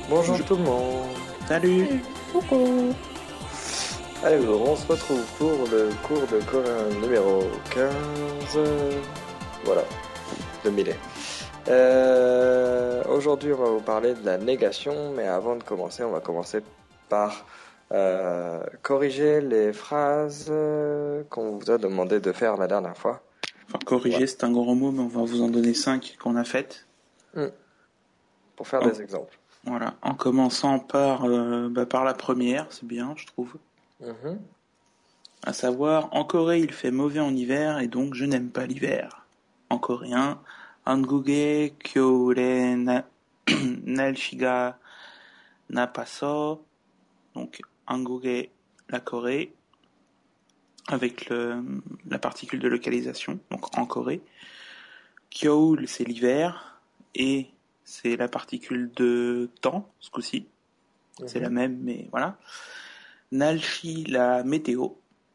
Bonjour Bonjour. tout le monde. Salut. Coucou. Alors, on se retrouve pour le cours de coréen numéro 15. Voilà, de Millet. Aujourd'hui, on va vous parler de la négation, mais avant de commencer, on va commencer par corriger les phrases qu'on vous a demandé de faire la dernière fois. Enfin, corriger, Ouais. c'est un grand mot, mais on va vous en donner 5 qu'on a faites. Pour faire Oh. des exemples. Voilà, en commençant par la première, c'est bien, je trouve. Mhm. À savoir, en Corée, il fait mauvais en hiver et donc je n'aime pas l'hiver. En coréen, 한국의 겨울에 날씨가 나빠서, donc 한국의, la Corée, avec la particule de localisation, donc en Corée. Gyeol, c'est l'hiver, et c'est la particule de temps, ce coup-ci. C'est la même, mais voilà. Nalchi, la météo.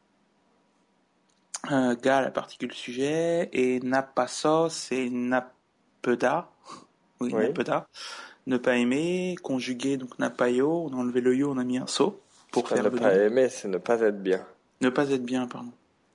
Ga, la particule sujet. Et Napaso, c'est Napeda. Oui, Napeda. Ne pas aimer. Conjugué, donc Napayo. On a enlevé le yo, on a mis un so pour faire Ne le pas nom. aimer, c'est ne pas être bien. Ne pas être bien, pardon.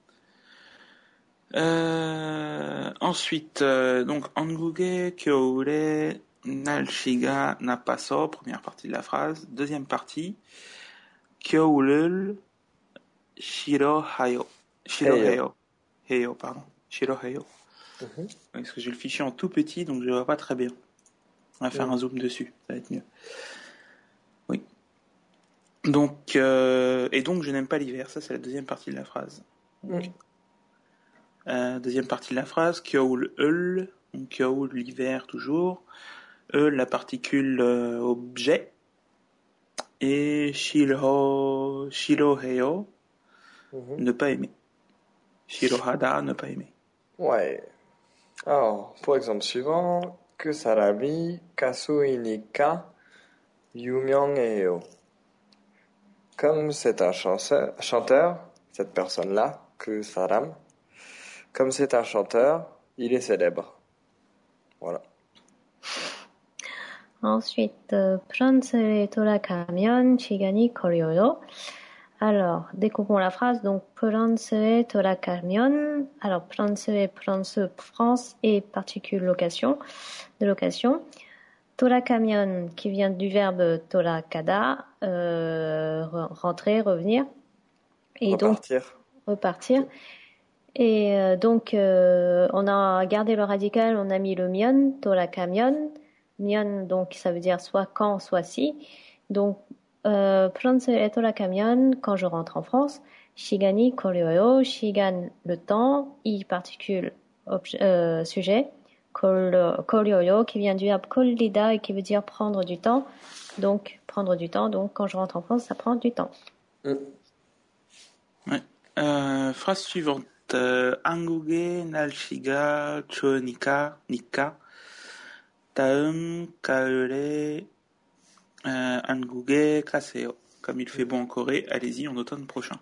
Ensuite, donc, 한국의 겨울에 날씨가 나빠서, première partie de la phrase. Deuxième partie, 겨울을 싫어해요. 해요, pardon. 싫어해요. Parce que j'ai le fichier en tout petit, donc je ne vois pas très bien. On va faire un zoom dessus, ça va être mieux. Oui. Donc, et donc, je n'aime pas l'hiver. Ça, c'est la deuxième partie de la phrase. Donc, deuxième partie de la phrase, 겨울을, donc 겨울, l'hiver toujours. La particule objet. Et 싫어해요, ne pas aimer. 싫어하다, ne pas aimer. Ouais. Alors, pour exemple suivant, 그 사람이 가수이니까 유명해요. Comme c'est un chanteur, cette personne-là, 그 사람, comme c'est un chanteur, il est célèbre. Voilà. Ensuite, 프랑스에 돌아가면 시간이 걸려요. Alors, découpons la phrase. Donc, 프랑스에 돌아가면. Alors, 프랑스에 France et particule location, de location. 돌아가면 qui vient du verbe 돌아가다, rentrer, revenir. Et repartir. Donc, repartir. Et donc, on a gardé le radical, on a mis le 면, 돌아가면. 면, donc, ça veut dire soit quand, soit si. Donc, 프랑스에 돌아가면, quand je rentre en France. 시간이 걸려요. 시간, le temps. I, particule, sujet. 걸려요, qui vient du verbe 걸리다 et qui veut dire prendre du temps. Donc, prendre du temps. Donc, quand je rentre en France, ça prend du temps. Ouais. Phrase suivante. 한국의 날씨가 좋으니까, 다음 가을에 한국에 가세요. Comme il fait bon en Corée, allez-y en automne prochain.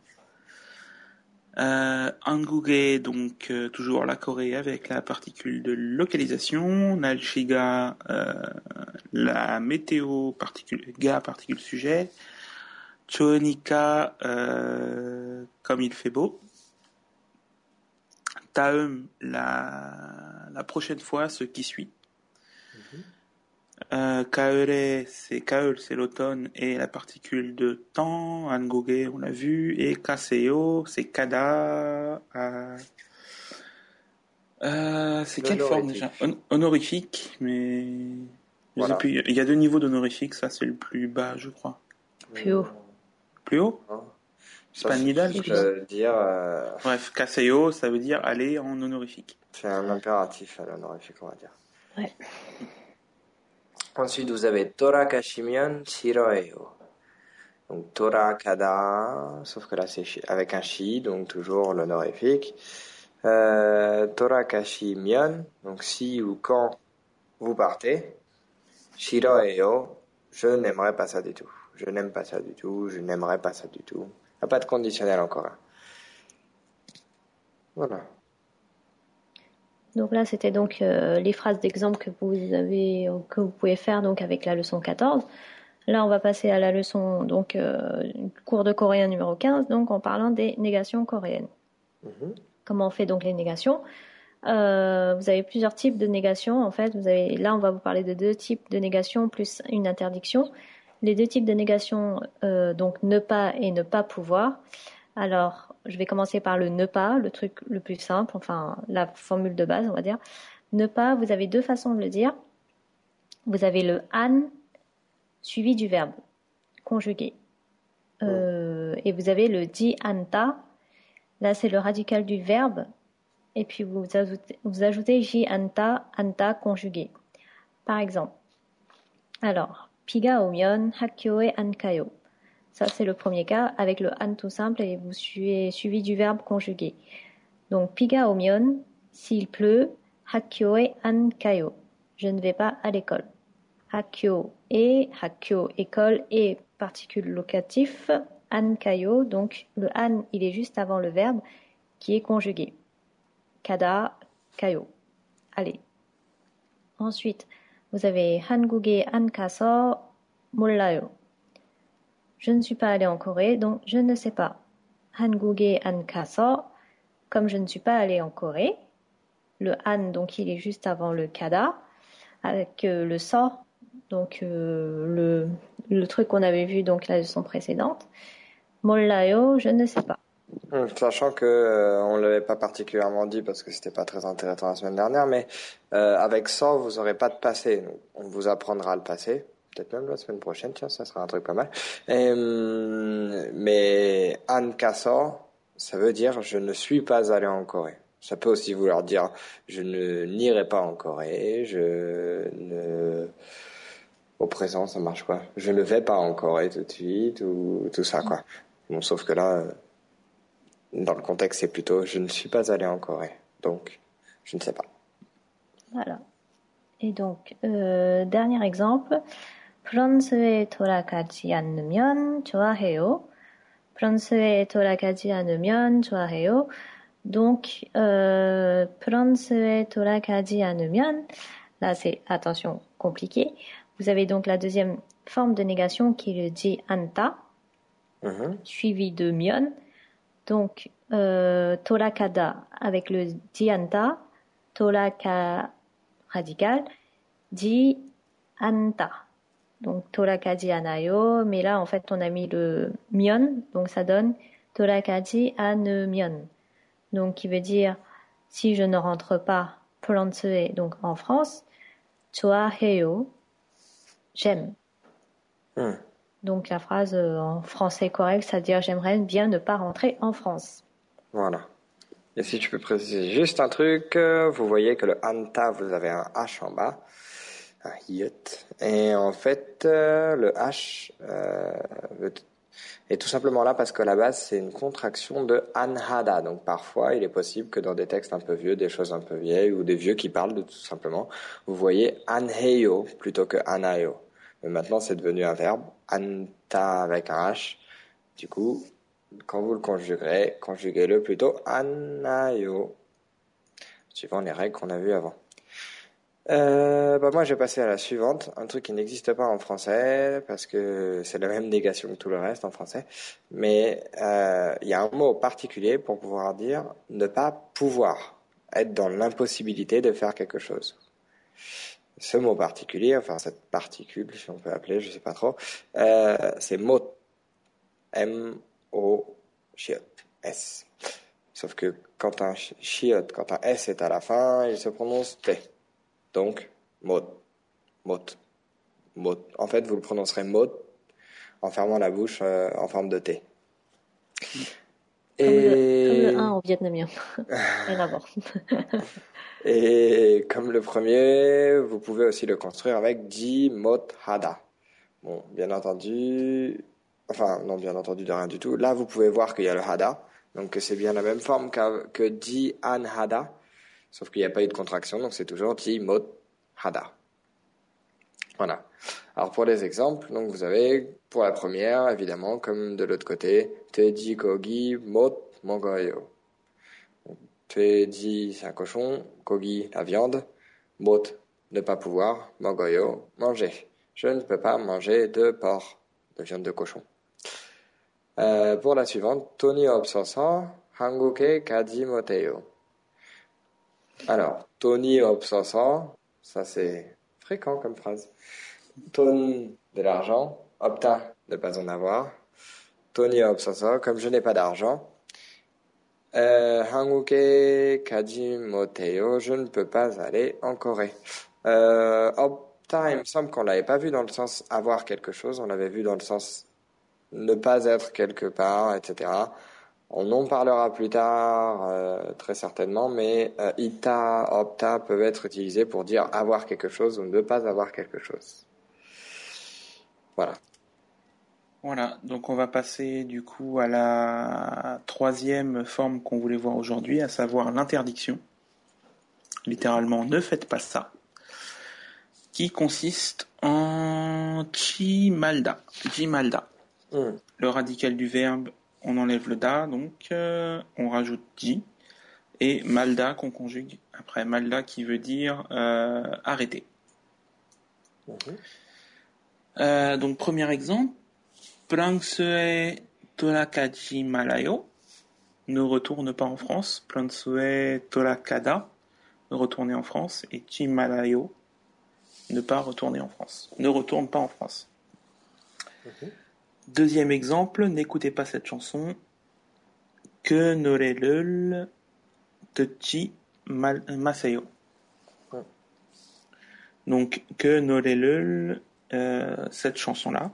한국에, donc toujours la Corée avec la particule de localisation. 날씨가, la météo, particule, ga, particule sujet. 좋으니까, comme il fait beau. 다음, la prochaine fois, ce qui suit. 가을에, 가을, c'est l'automne et la particule de temps. 한국에, on l'a vu. Et 가세요, c'est kada. C'est quelle forme déjà? Honorifique, mais je sais plus. Il y a 2 niveaux d'honorifique, ça c'est le plus bas, je crois. Plus haut. Plus haut? C'est pas Nidal, je veux dire. Bref, kaseo, ça veut dire aller en honorifique. C'est un impératif à l'honorifique, on va dire. Ouais. Ensuite, vous avez 돌아가시면 싫어해요. Donc 돌아가다, sauf que là c'est avec un shi, donc toujours l'honorifique. 돌아가시면, donc si ou quand vous partez. 싫어해요, je n'aimerais pas ça du tout. Je n'aime pas ça du tout, je n'aimerais pas ça du tout. Il n'y a pas de conditionnel encore. Voilà. Donc là, c'était donc les phrases d'exemple que vous pouvez faire donc avec la leçon 14. Là, on va passer à la leçon, donc, cours de coréen numéro 15, donc en parlant des négations coréennes. Comment on fait donc les négations? Vous avez plusieurs types de négations. En fait, là, on va vous parler de 2 types de négations plus une interdiction. Les 2 types de négations, donc ne pas et ne pas pouvoir. Alors, je vais commencer par le ne pas, le truc le plus simple, enfin la formule de base, on va dire. Ne pas, vous avez 2 façons de le dire. Vous avez le an suivi du verbe conjugué. Et vous avez le di anta. Là, c'est le radical du verbe. Et puis vous ajoutez j anta, anta conjugué. Par exemple, alors, 비가 오면 학교에 안 가요. Ça, c'est le premier cas avec le an tout simple et vous suivi du verbe conjugué. Donc, 비가 오면, s'il pleut, 학교에 안 가요. Je ne vais pas à l'école. 학교, école et particule locatif, 안 가요. Donc, le an, il est juste avant le verbe qui est conjugué. 가다, 가요. Allez. Ensuite, vous avez 한국에 안 가서 몰라요. Je ne suis pas allé en Corée, donc je ne sais pas. 한국에 안 가서, comme je ne suis pas allé en Corée, le an, donc il est juste avant le kada, avec le so, donc le truc qu'on avait vu donc la leçon précédente. 몰라요, je ne sais pas. Sachant que on l'avait pas particulièrement dit parce que c'était pas très intéressant la semaine dernière, mais avec ça vous aurez pas de passé. Donc, on vous apprendra le passé, peut-être même la semaine prochaine, tiens, ça sera un truc pas mal. Mais an kasa, ça veut dire je ne suis pas allé en Corée. Ça peut aussi vouloir dire je ne n'irai pas en Corée, au présent ça marche quoi. Je ne vais pas en Corée tout de suite ou tout ça quoi. Bon, sauf que là. Dans le contexte, c'est plutôt je ne suis pas allé en Corée, donc je ne sais pas. Voilà. Et donc, dernier exemple. 프랑스에 돌아가지 않으면 좋아해요. 프랑스에 돌아가지 않으면 좋아해요. Donc, 프랑스에 돌아가지 않으면, là c'est, attention, compliqué. Vous avez donc la deuxième forme de négation qui est le di anta, suivi de 면. Donc, torakada avec le di anta, toraka radical, di anta. Donc, torakadi anayo, mais là, en fait, on a mis le 면, donc ça donne torakadi ane면. Donc, qui veut dire, si je ne rentre pas, 프랑스에, donc en France, 좋아해요, j'aime. Donc, la phrase en français correct, c'est-à-dire, j'aimerais bien ne pas rentrer en France. Voilà. Et si tu peux préciser juste un truc, vous voyez que le anta, vous avez un H en bas, un yot. Et en fait, le H est tout simplement là parce qu'à la base, c'est une contraction de anhada. Donc parfois, il est possible que dans des textes un peu vieux, des choses un peu vieilles, ou des vieux qui parlent de tout simplement, vous voyez anheyo plutôt que anayo. Mais maintenant, c'est devenu un verbe, anta avec un H. Du coup, quand vous le conjuguerez, conjuguez-le plutôt anayo, suivant les règles qu'on a vues avant. Moi, je vais passer à la suivante, un truc qui n'existe pas en français, parce que c'est la même négation que tout le reste en français, mais il y a un mot particulier pour pouvoir dire ne pas pouvoir, être dans l'impossibilité de faire quelque chose. Ce mot particulier, enfin cette particule, si on peut appeler, je sais pas trop, c'est mot, M-O, S. Sauf que quand un quand un S est à la fin, il se prononce T. Donc, mot. En fait, vous le prononcerez mot en fermant la bouche en forme de T. Comme le 1 en vietnamien. Rien à voir. Et comme le premier, vous pouvez aussi le construire avec di mot hada. Bon, bien entendu de rien du tout. Là, vous pouvez voir qu'il y a le hada, donc c'est bien la même forme que di an hada, sauf qu'il n'y a pas eu de contraction, donc c'est toujours di mot hada. Voilà. Alors pour les exemples, donc vous avez pour la première, évidemment, comme de l'autre côté, te di kogi mot mongoyo. Te di c'est un cochon, kogi la viande, mot ne pas pouvoir, mongoyo manger. Je ne peux pas manger de porc, de viande de cochon. Pour la suivante, 돈이 없어서 한국에 가지 못해요. Alors, 돈이 없어서, ça c'est fréquent comme phrase. 돈, de l'argent. 없다, ne pas en avoir. 돈이 없어서, comme je n'ai pas d'argent. 한국에 가지 못해요. Je ne peux pas aller en Corée. 없다, il me semble qu'on l'avait pas vu dans le sens avoir quelque chose, on l'avait vu dans le sens ne pas être quelque part, etc. On en parlera plus tard, très certainement, mais ita, opta peuvent être utilisés pour dire avoir quelque chose ou ne pas avoir quelque chose. Voilà. Voilà, donc on va passer du coup à la troisième forme qu'on voulait voir aujourd'hui, à savoir l'interdiction. Littéralement, ne faites pas ça. Qui consiste en chimalda. Jimalda. Le radical du verbe, on enlève le da, donc on rajoute ji. Et malda qu'on conjugue après. Malda qui veut dire arrêter. Donc premier exemple. Plansue tolakaji malayo. Ne retourne pas en France. Plansue tolakada. Retourner en France. Et chimalayo. Ne pas retourner en France. Ne retourne pas en France. Deuxième exemple, n'écoutez pas cette chanson. Que norelul techi masayo. Donc, que norelul, cette chanson-là.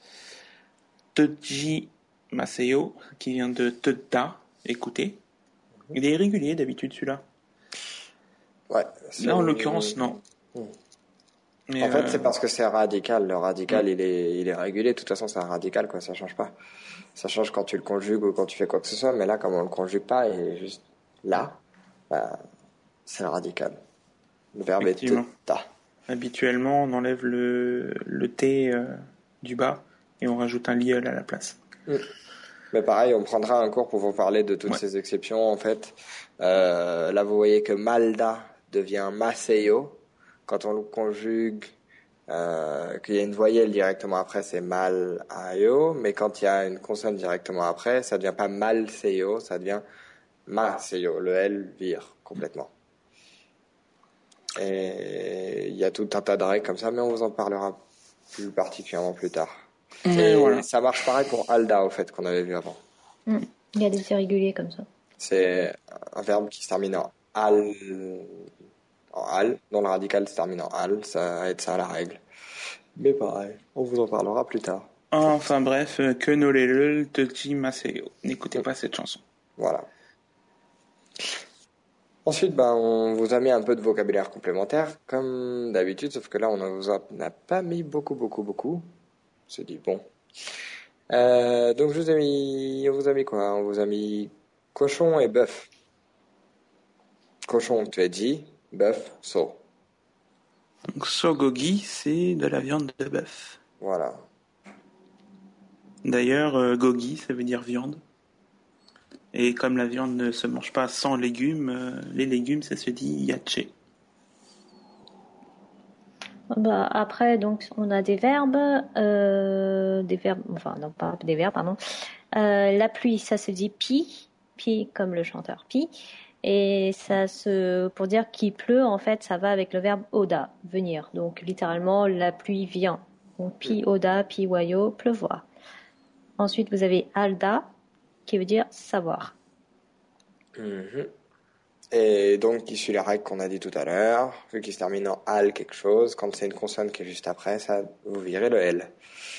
Techi masayo, qui vient de teta, écoutez. Il est irrégulier d'habitude celui-là. Ouais. Là, en l'occurrence, non. Mais en fait, c'est parce que c'est radical. Le radical, il est régulier. De toute façon, c'est un radical, quoi. Ça change pas. Ça change quand tu le conjugues ou quand tu fais quoi que ce soit. Mais là, comme on le conjugue pas, il est juste là, bah, c'est le radical. Le verbe est ta. Habituellement, on enlève le T du bas et on rajoute un liel à la place. Mais pareil, on prendra un cours pour vous parler de toutes ces exceptions. En fait, là, vous voyez que malda devient maseyo. Quand on le conjugue, qu'il y a une voyelle directement après, c'est mal ayo, mais quand il y a une consonne directement après, ça devient pas mal seyo, ça devient ma seyo. Le L vire complètement. Et il y a tout un tas de règles comme ça, mais on vous en parlera plus particulièrement plus tard. Et voilà. Ça marche pareil pour alda, au fait, qu'on avait vu avant. Il y a des irréguliers comme ça. C'est un verbe qui se termine en al, dont le radical se termine en al, ça aide ça à la règle. Mais pareil, on vous en parlera plus tard. Enfin bref, que nolelul techi maseyo. N'écoutez pas cette chanson. Voilà. Ensuite, on vous a mis un peu de vocabulaire complémentaire, comme d'habitude, sauf que là, on n'a pas mis beaucoup. On s'est dit, bon. Donc, on vous a mis quoi? On vous a mis cochon et bœuf. Cochon, tu as dit, bœuf, so. Donc, sogogi, c'est de la viande de bœuf. Voilà. D'ailleurs, gogi, ça veut dire viande. Et comme la viande ne se mange pas sans légumes, les légumes, ça se dit yache. Après, donc, on a des verbes, enfin, non, pas des verbes, pardon. La pluie, ça se dit pi, comme le chanteur pi. Et pour dire qu'il pleut, en fait, ça va avec le verbe oda, venir. Donc, littéralement, la pluie vient. Donc, pi oda, pi wayo, pleuvoir. Ensuite, vous avez alda, qui veut dire savoir. Et donc, il suit la règle qu'on a dit tout à l'heure, vu qu'il se termine en al quelque chose, quand c'est une consonne qui est juste après, ça, vous virez le L.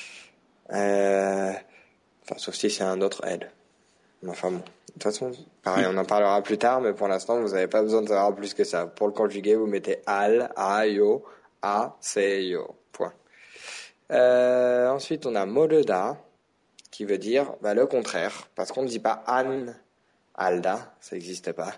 Enfin, sauf si c'est un autre L. Enfin bon, de toute façon, pareil, on en parlera plus tard, mais pour l'instant, vous n'avez pas besoin de savoir plus que ça. Pour le conjuguer, vous mettez al, a, yo, a, se, yo. Point. Ensuite, on a moleda, qui veut dire le contraire, parce qu'on ne dit pas an, alda, ça n'existe pas.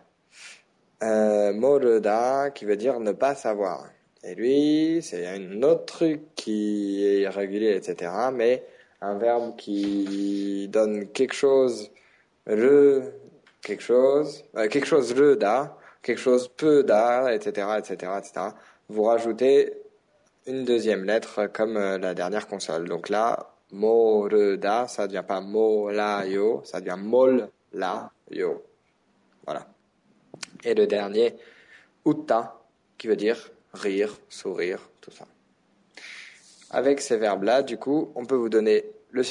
Moleda, qui veut dire ne pas savoir. Et lui, c'est un autre truc qui est irrégulier, etc., mais un verbe qui donne quelque chose quelque chose le da, quelque chose peu da, etc., etc., etc. Vous rajoutez une deuxième lettre comme la dernière console. Donc là, Moreda, ça devient pas Molayo, ça devient Mol-la-yo. Voilà. Et le dernier, Utta, qui veut dire rire, sourire, tout ça. Avec ces verbes-là, du coup, on peut vous donner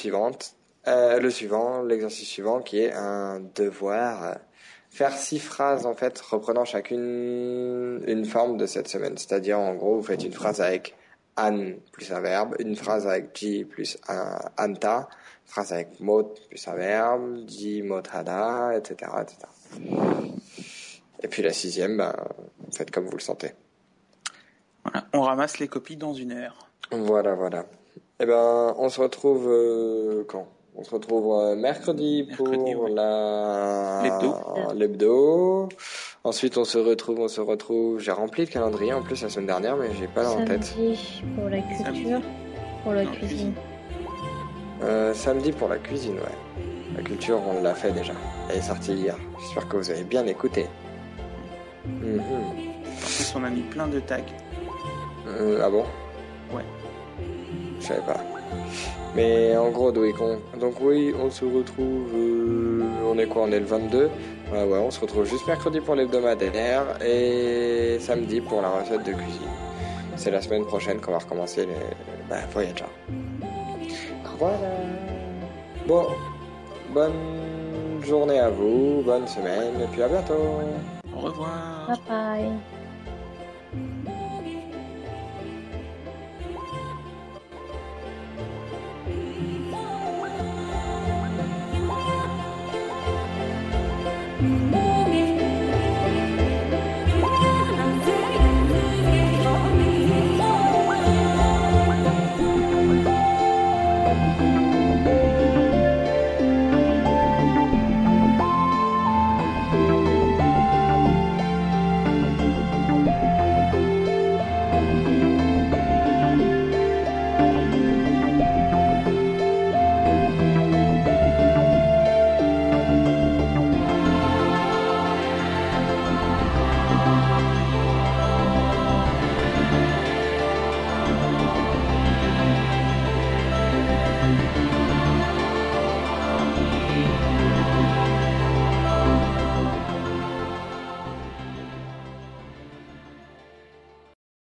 l'exercice suivant, qui est un devoir. Faire 6 phrases, en fait, reprenant chacune une forme de cette semaine. C'est-à-dire, en gros, vous faites une phrase avec an plus un verbe, une phrase avec ji plus un anta, une phrase avec mot plus un verbe, ji mot hada, etc., etc. Et puis la 6e, faites comme vous le sentez. Voilà, on ramasse les copies dans 1 heure. Voilà. Eh ben, on se retrouve quand? On se retrouve mercredi pour ouais. l'hebdo. Ensuite, on se retrouve. J'ai rempli le calendrier en plus la semaine dernière, mais j'ai pas en tête. Samedi pour la culture, pour la cuisine. Samedi pour la cuisine, ouais. La culture, on l'a fait déjà. Elle est sortie hier. J'espère que vous avez bien écouté. En plus, on a mis plein de tags. Ah bon? Ouais. Je savais pas. Mais en gros, donc oui, on se retrouve... on est quoi? On est le 22. Ouais, on se retrouve juste mercredi pour l'hebdomadaire et samedi pour la recette de cuisine. C'est la semaine prochaine qu'on va recommencer les Voyager. Voilà. Bon, bonne journée à vous, bonne semaine et puis à bientôt. Au revoir. Bye bye.